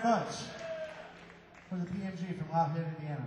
very much for the PMG from Lafayette, Indiana.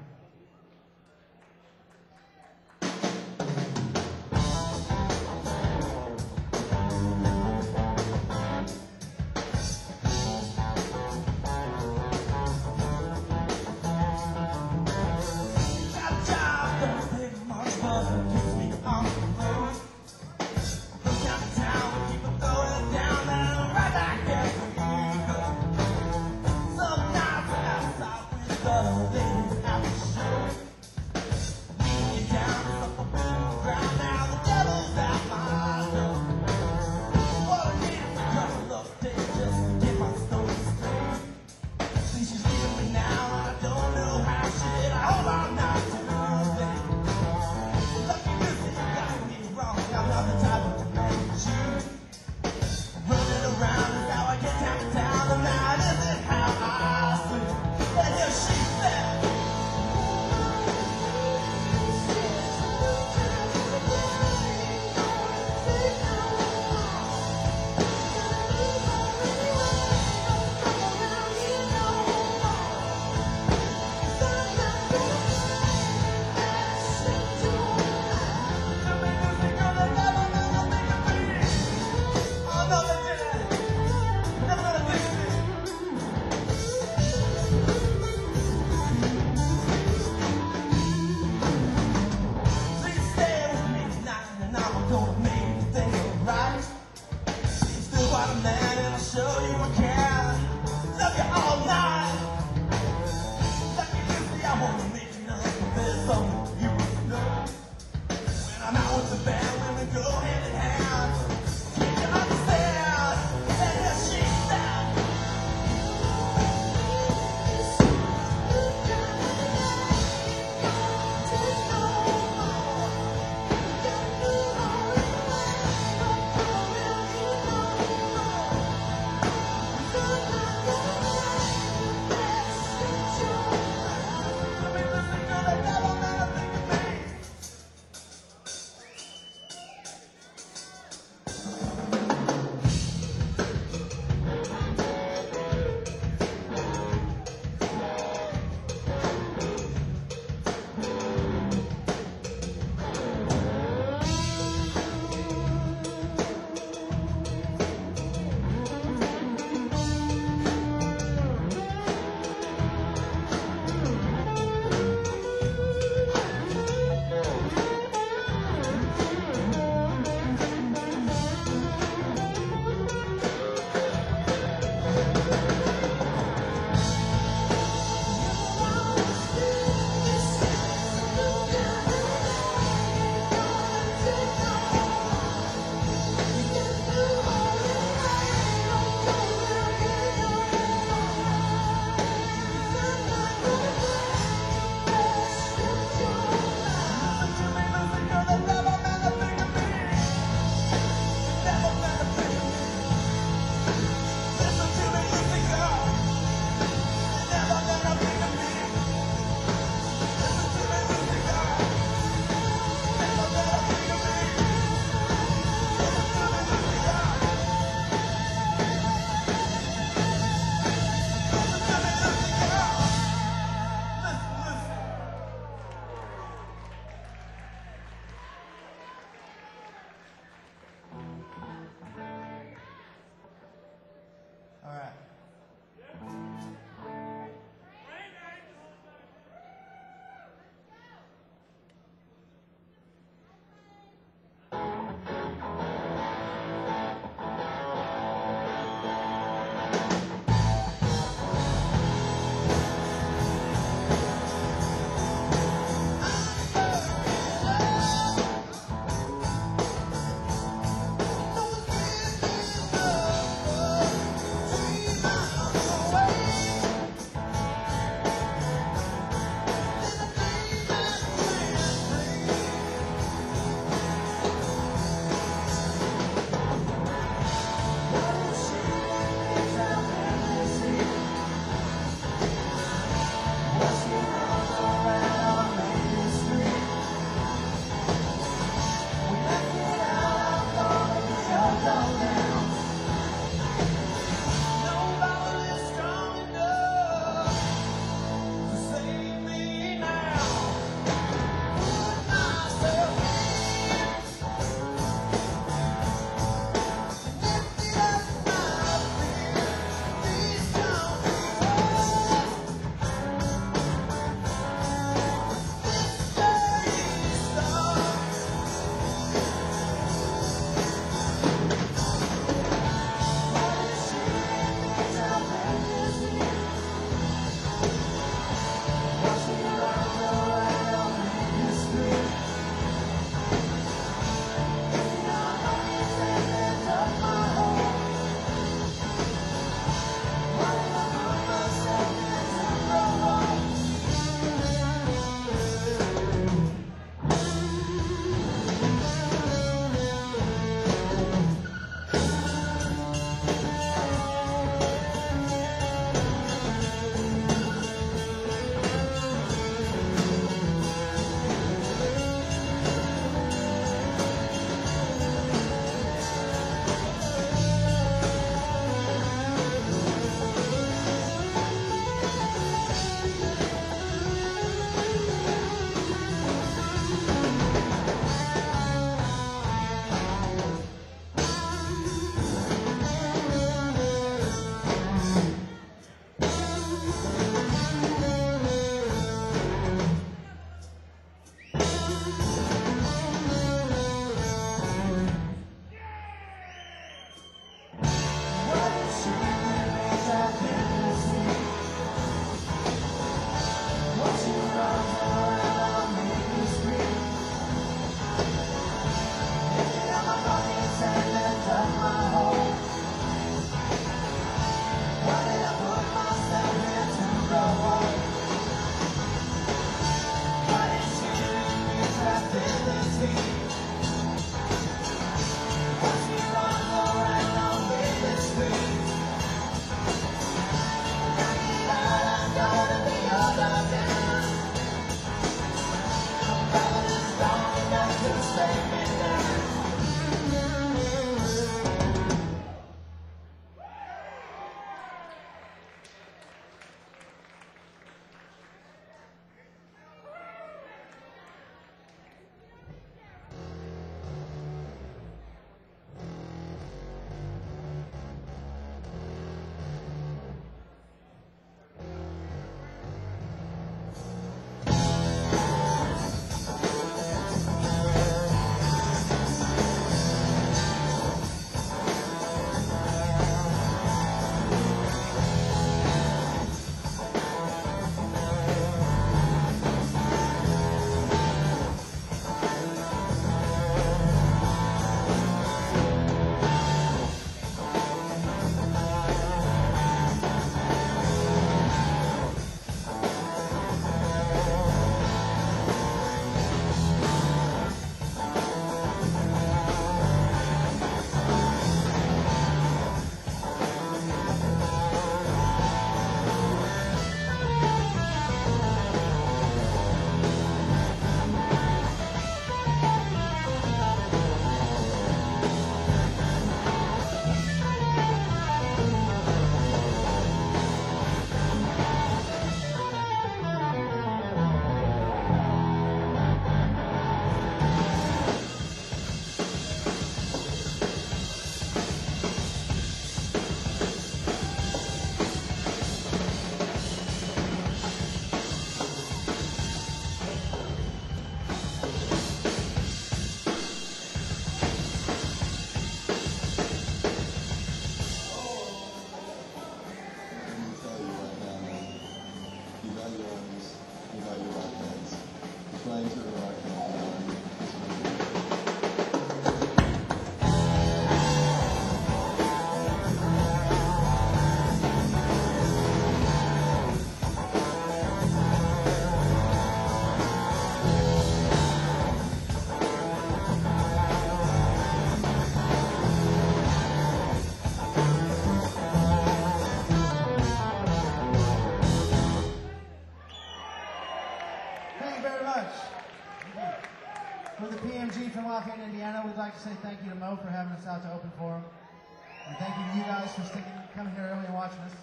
Indiana, we'd like to say thank you to Mo for having us out to open for him. And thank you to you guys for coming here early and watching us.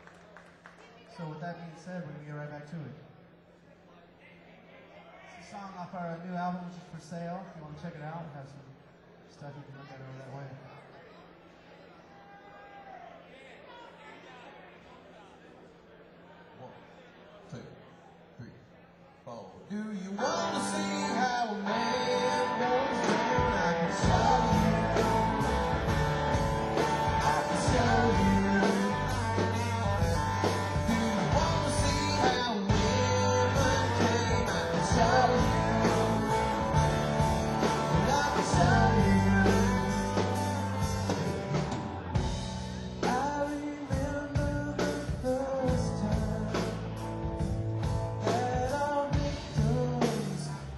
So with that being said, we're going to get right back to it. It's a song off our new album, which is for sale. If you want to check it out, we have some stuff you can look at over that way. One, 2, 3, 4. Do you want to see how a man goes down? I can show you. I can show you. Do you want to see how women came? I can show you. And I can show you. I remember the first time that our victims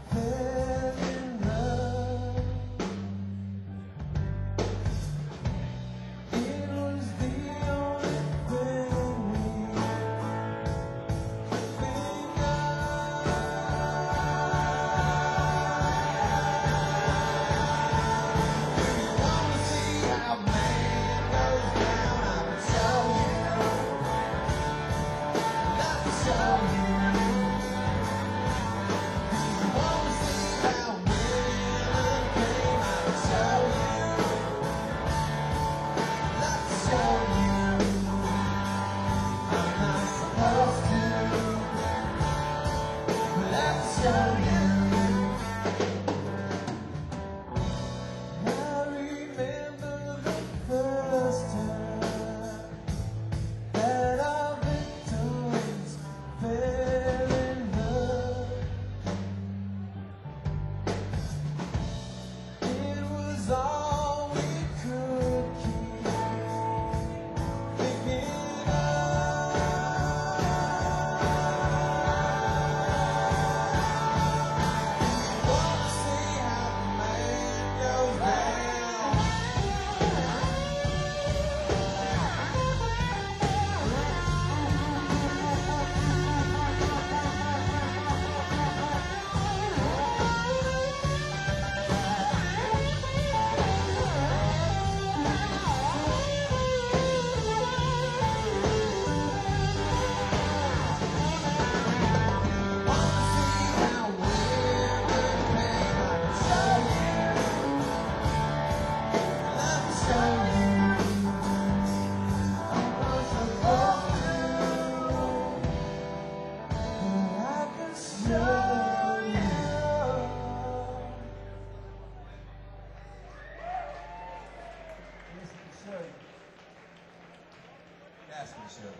asking, Shirley.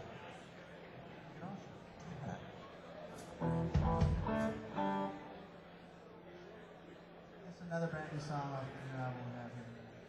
It's another brand new song off the new album we have here.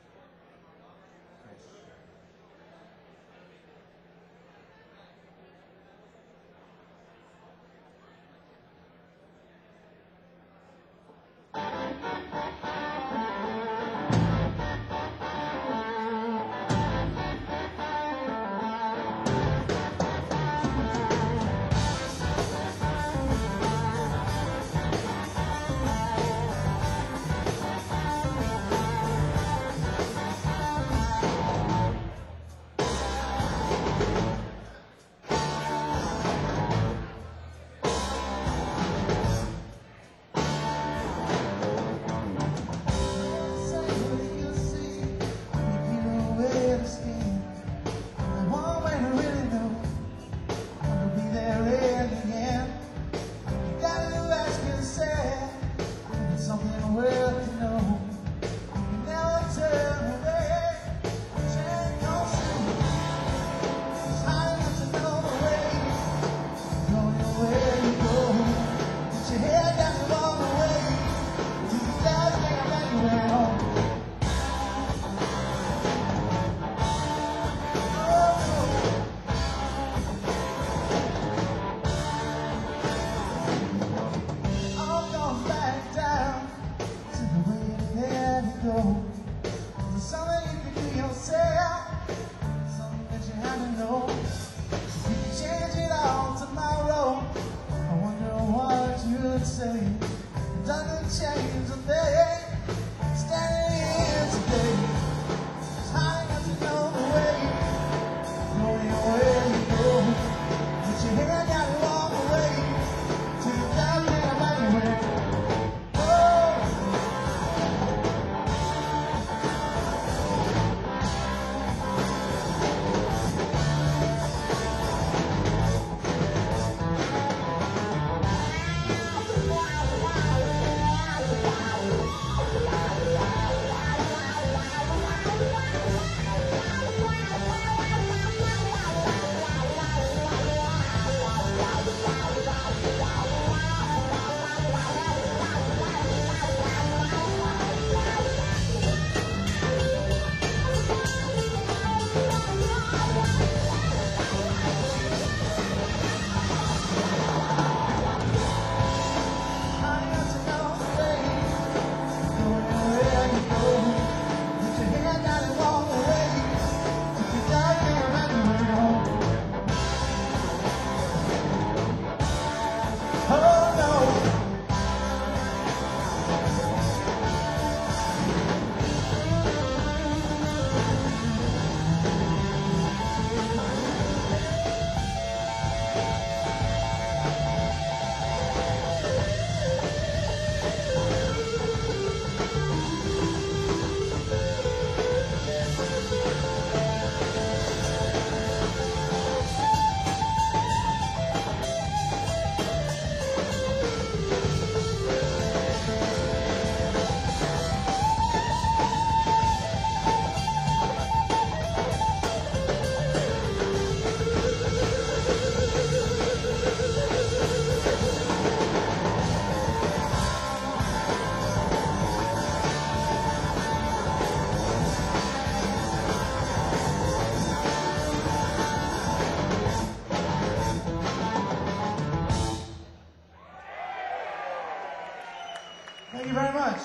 Thank you very much.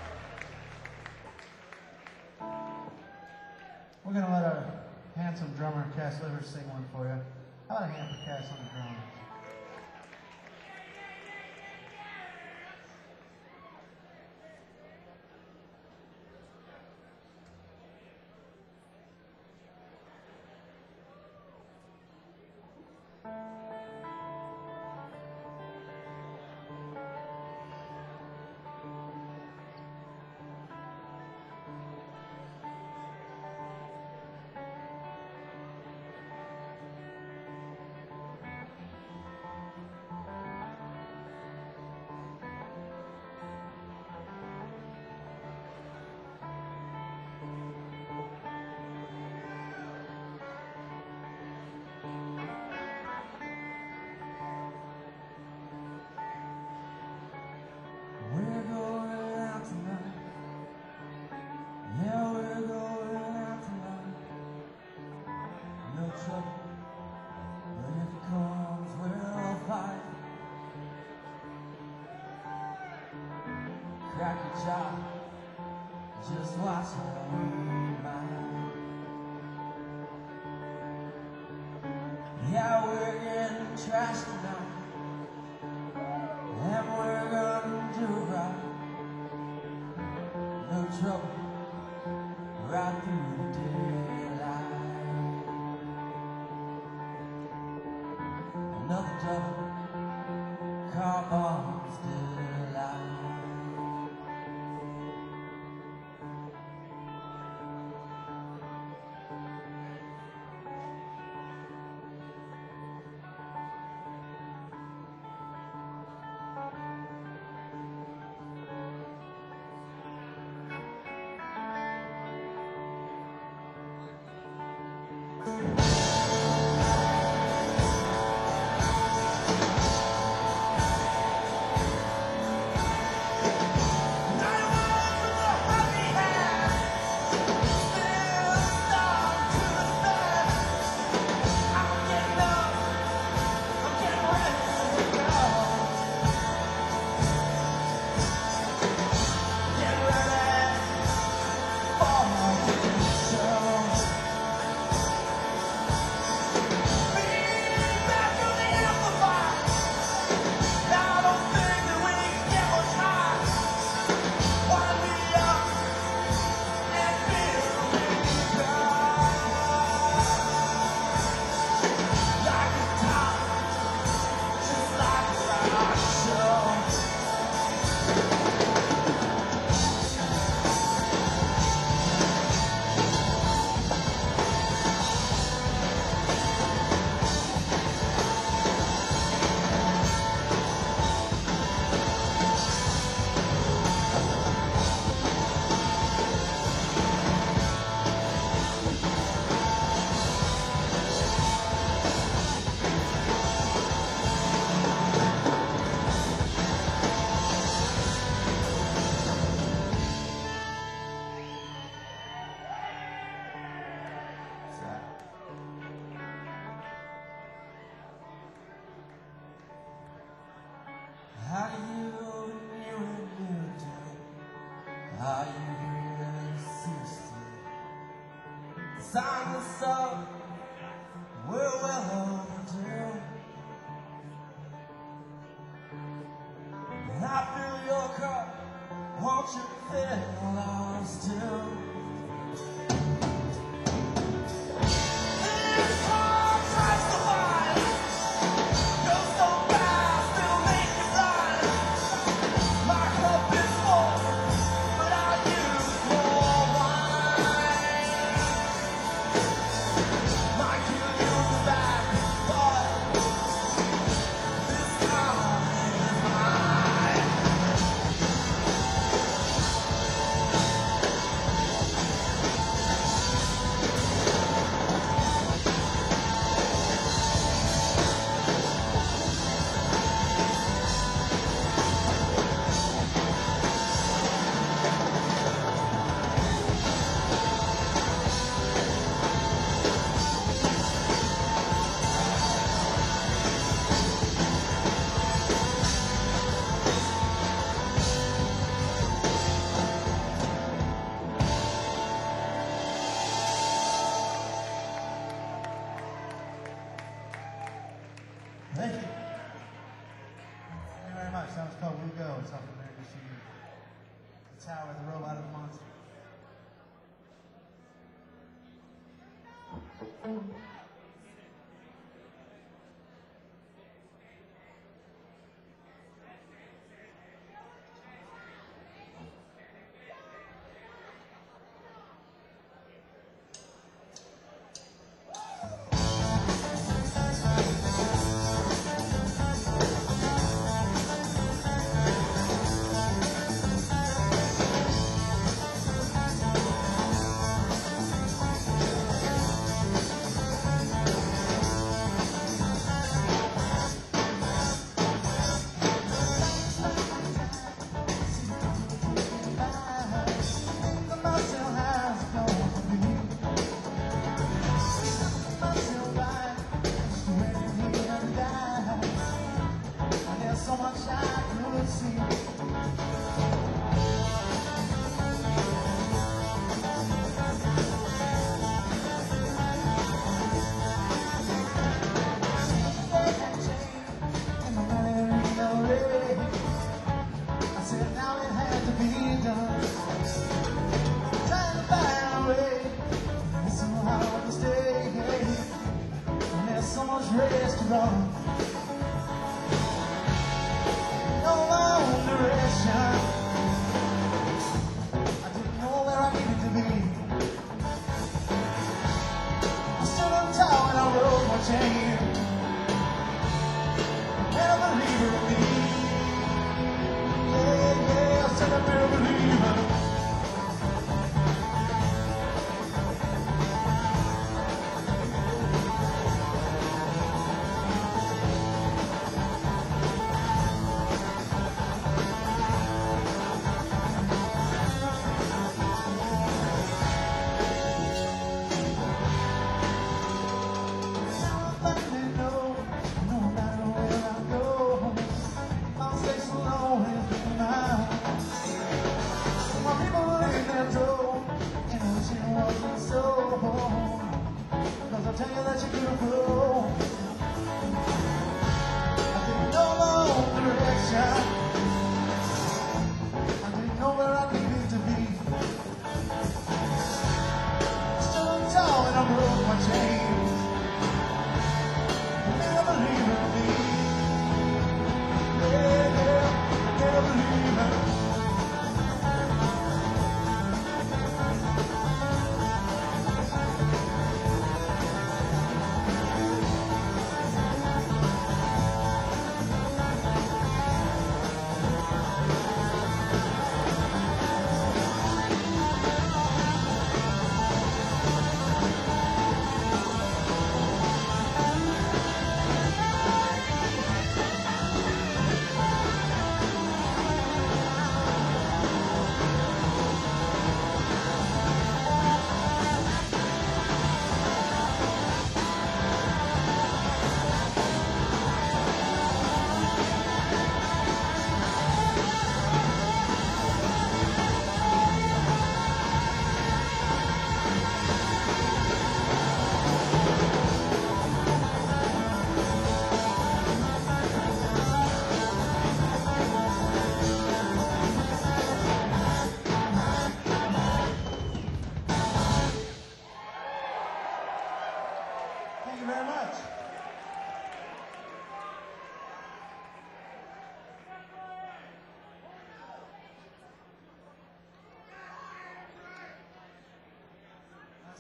We're going to let our handsome drummer, Cass Livers, sing one for you. How about a hand for Cass on the drums? Just watch how we ride. Yeah, we're getting trashed tonight, and we're gonna do right. No trouble, right through the daylight. Another double, car bombs delight. How you do? How you really sister? Sign us up, we're well overdue. And I fill your cup, won't you fill ours too? Thank you. Thank you very much. That was called We Go. It's off of American Machine. The Tower, the Robot, and the Monster.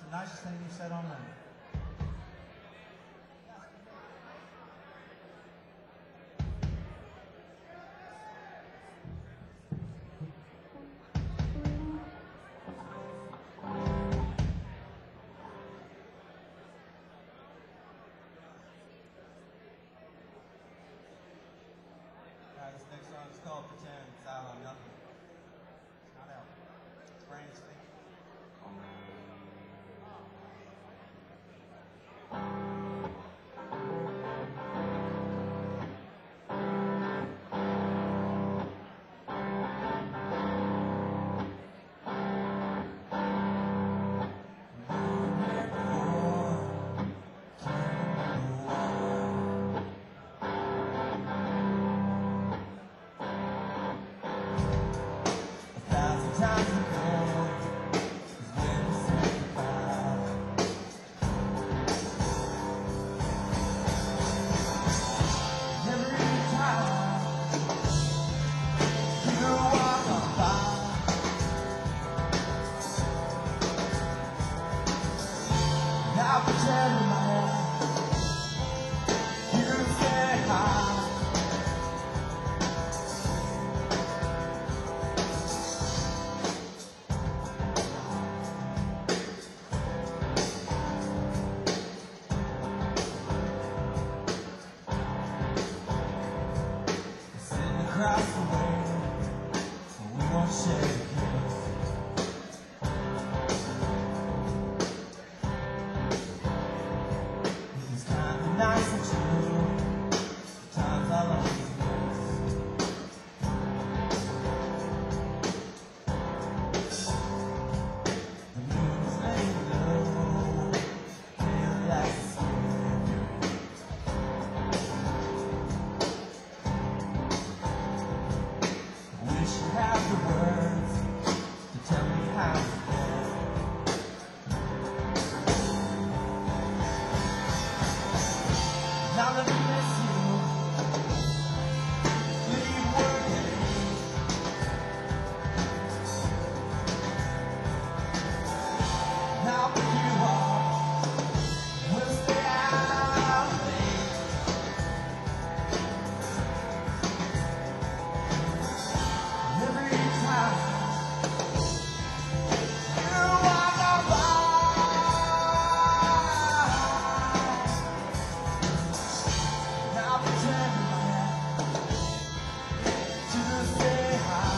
the nicest thing you said all night. This next song is called Pretend. It's out on nothing. It's not out. It's brand new. Times ago is when we said goodbye. Every time you walk on by, I pretend in my head you say hi. Across the way, we won't share a kiss. It was kind of nice and true. The times I'll always miss. The moon is laying low, pale like a skin. Wish you had the words to tell me how to feel. Now that I miss you, leave working. Now that you are, we'll stay out late. Every time you walk on by, now pretend in my head to say hi.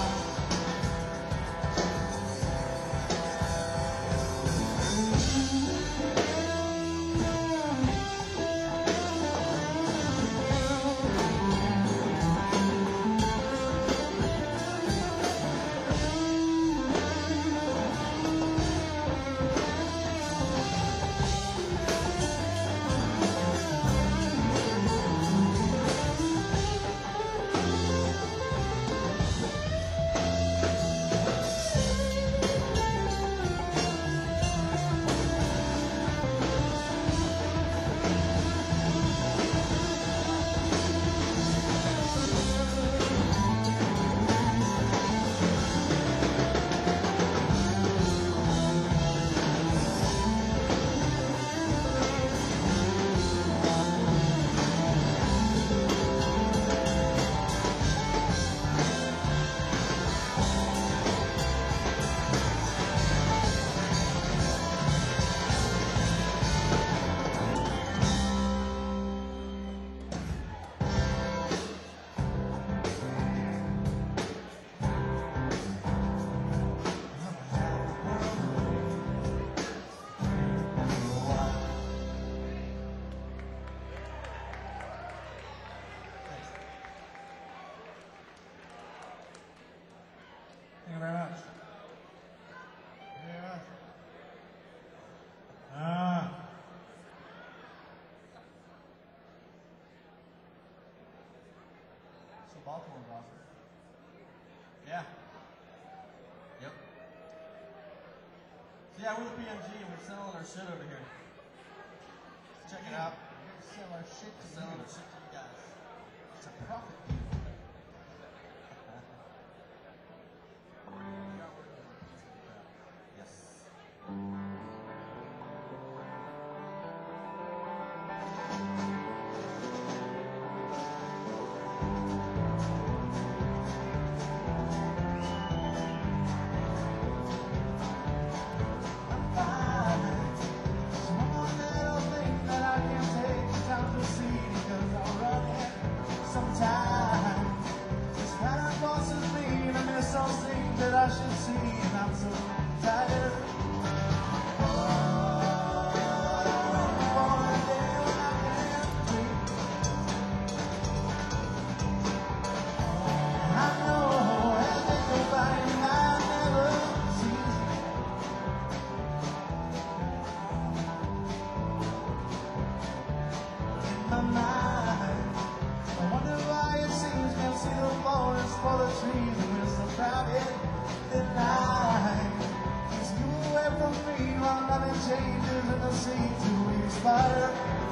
Thank you very much. Yeah. So Baltimore's awesome. Yeah. Yep. So yeah, we're the PMG and we're selling our shit over here. Check it out. We're here to sell our shit to Selling you. our shit to you guys. It's a profit. Yes. wanna see two-winged spider.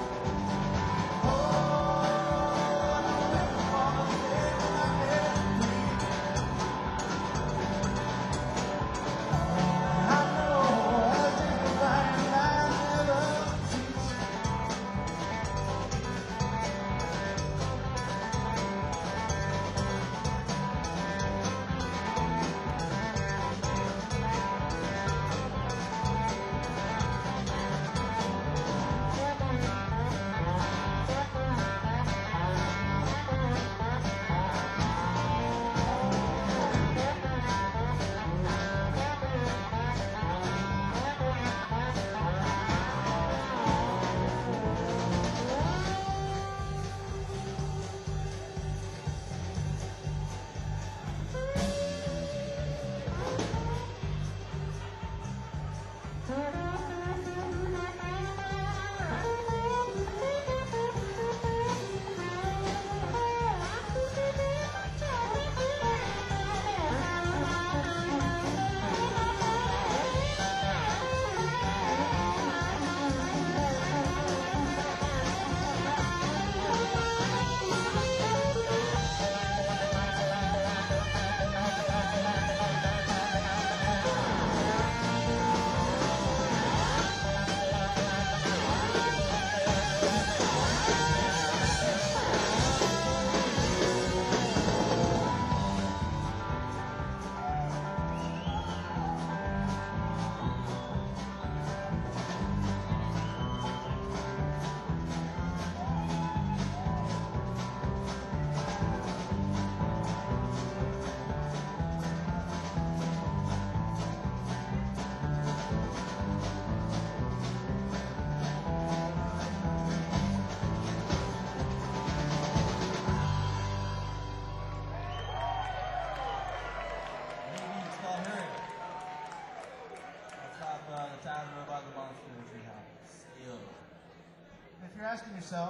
If you're asking yourself,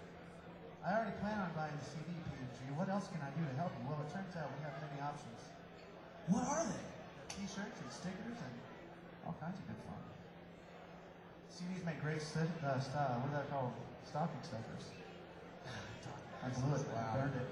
I already plan on buying the CD, PNG. What else can I do to help you? Well, it turns out we have many options. What are they? T-shirts and stickers and all kinds of good fun. CDs make great style. What are they called? Stocking stuffers. I blew it. Wow. I burned it.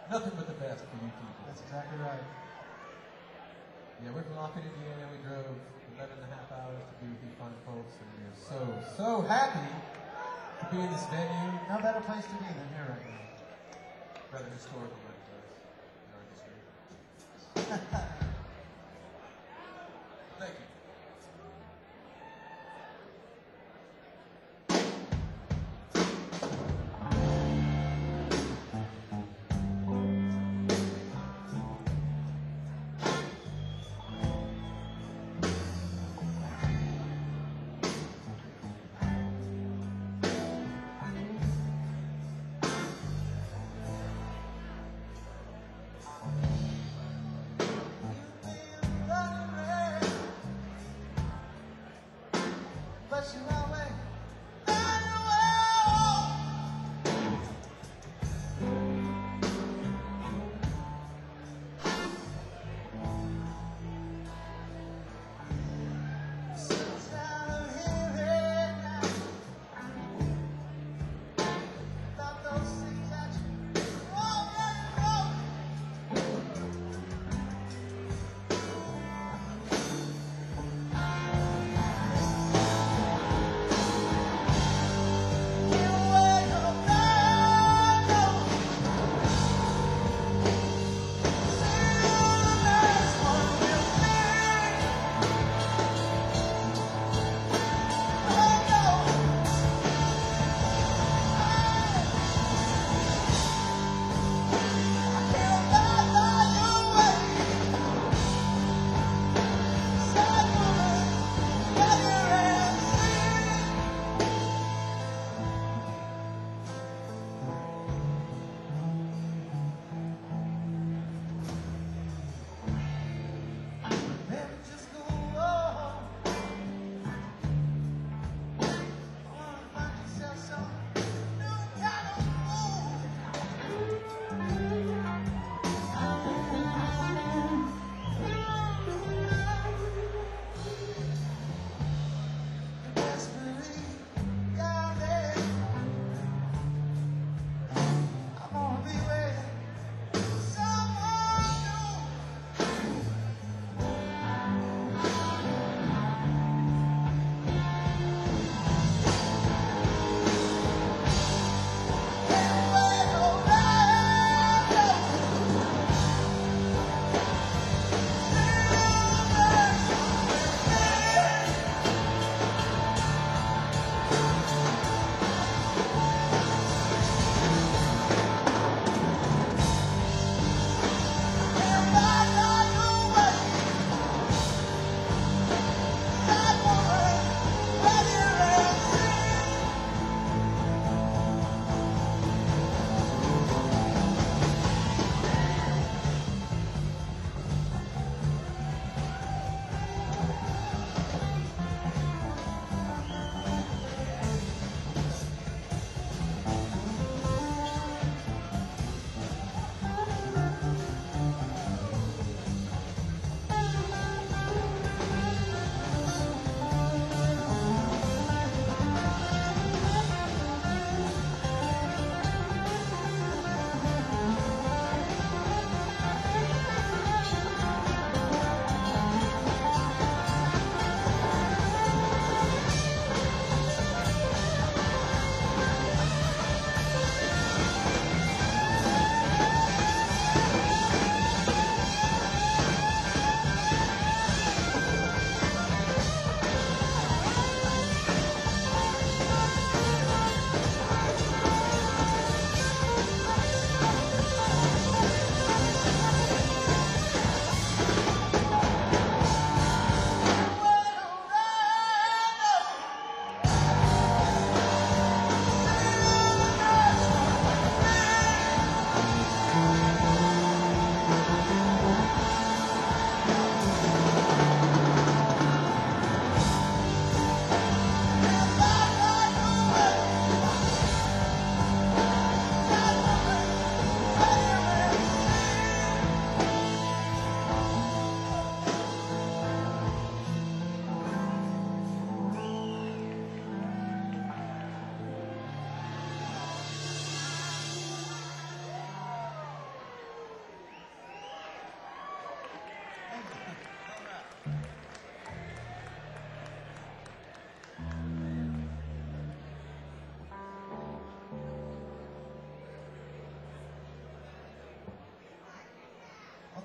Nothing but the best for you people. That's exactly right. Yeah, we're from Lafayette, Indiana. We drove 11 and a half hours to be with you fine folks, and we're so happy to be in this venue. No better place to be than here right now. Rather historical than it was in our history. Thank you.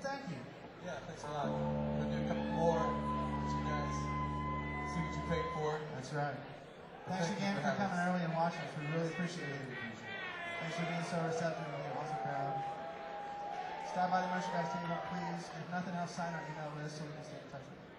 thank you. Yeah, thanks a lot. I'm gonna do a couple more. Let you guys see what you paid for. That's right. Well, Thanks thank you again for for having coming us. early and watching us. We really appreciate it. Thanks for being so receptive and being an awesome crowd. Stop by the merchandise table, please. If nothing else, sign our email list so we can stay in touch with you.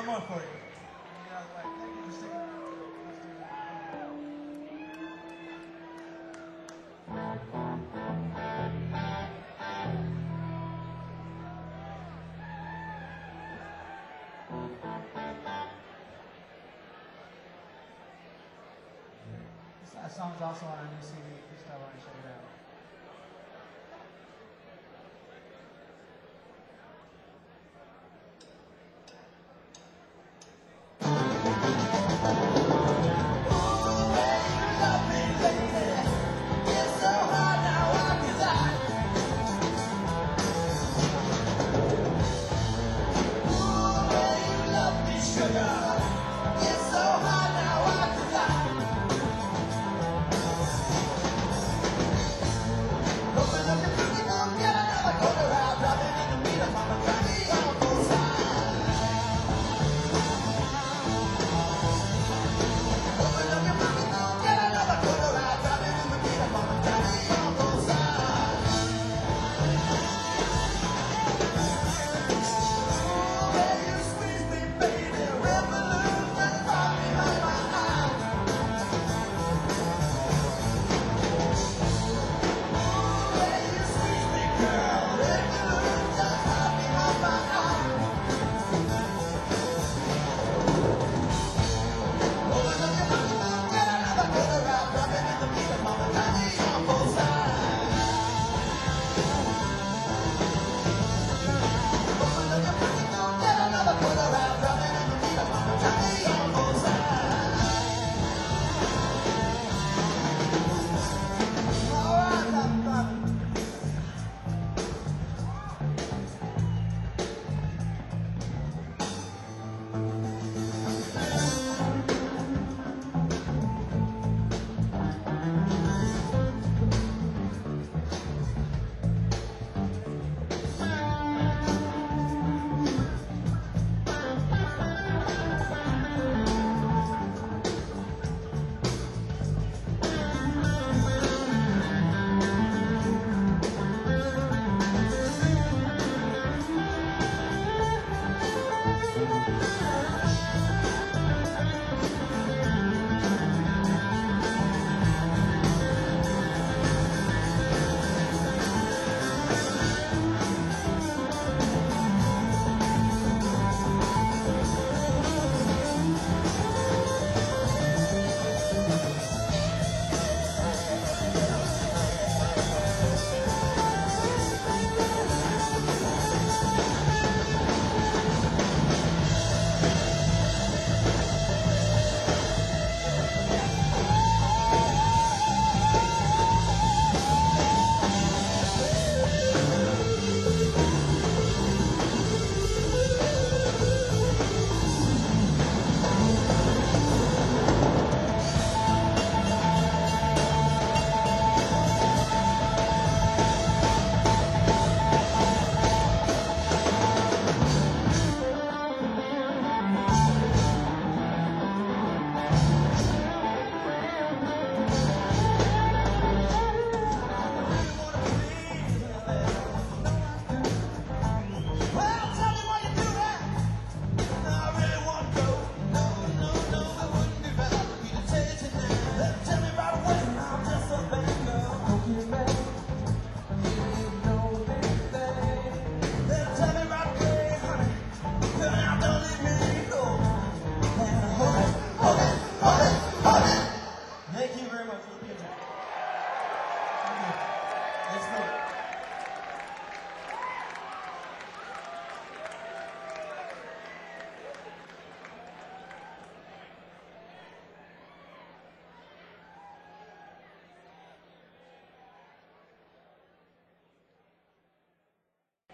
One more for you. Get out of the way. Thank you for sticking around. Let's do that. This song's also on our new CD. Just I want to check it out.